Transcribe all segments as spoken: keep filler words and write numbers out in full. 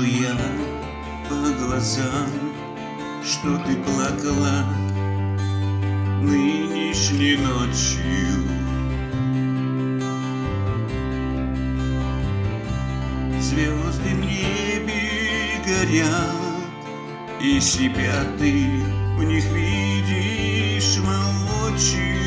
я по глазам, что ты плакала нынешней ночью. Звезды в небе горят, и себя ты в них видишь воочию.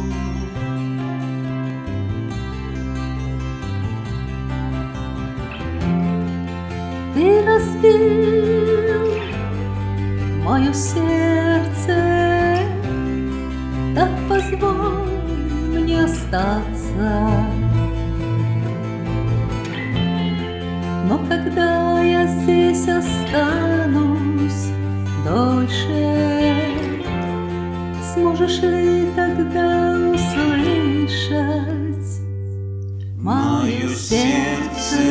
Ты разбил мое сердце, так позволь мне остаться. Но когда я здесь останусь дольше, сможешь ли тогда услышать мое сердце?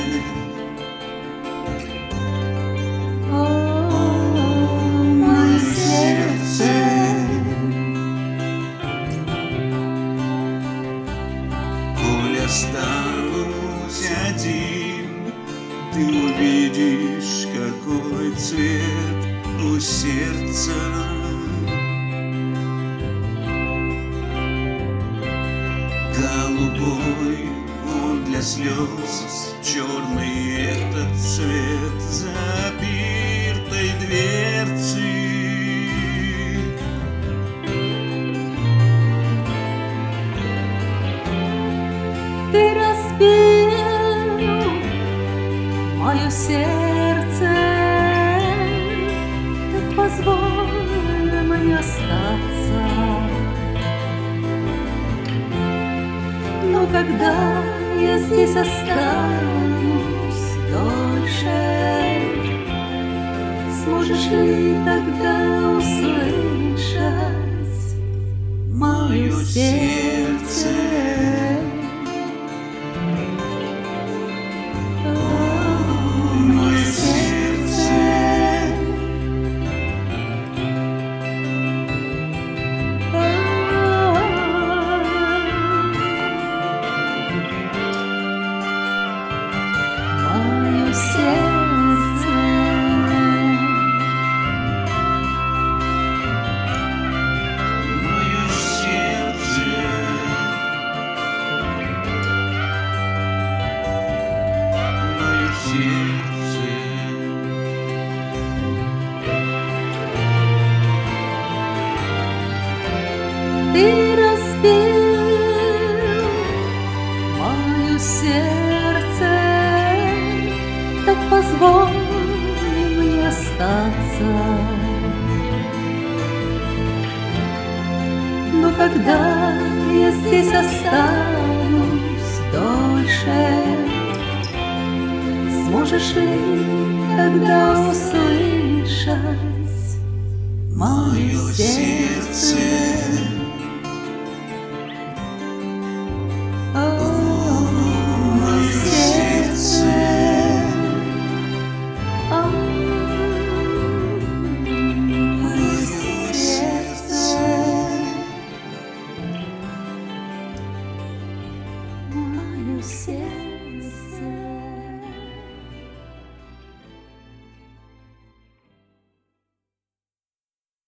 Останусь один, ты увидишь, какой цвет у сердца. Голубой он для слез, черный этот цвет запиртой дверцы. Ты разбил мое сердце, так позволь мне остаться. Но когда я здесь останусь дольше, сможешь ли тогда услышать мое сердце? Ты разбил мое сердце, так позволь мне остаться. Но когда я здесь останусь дольше, сможешь ли тогда услышать мое сердце?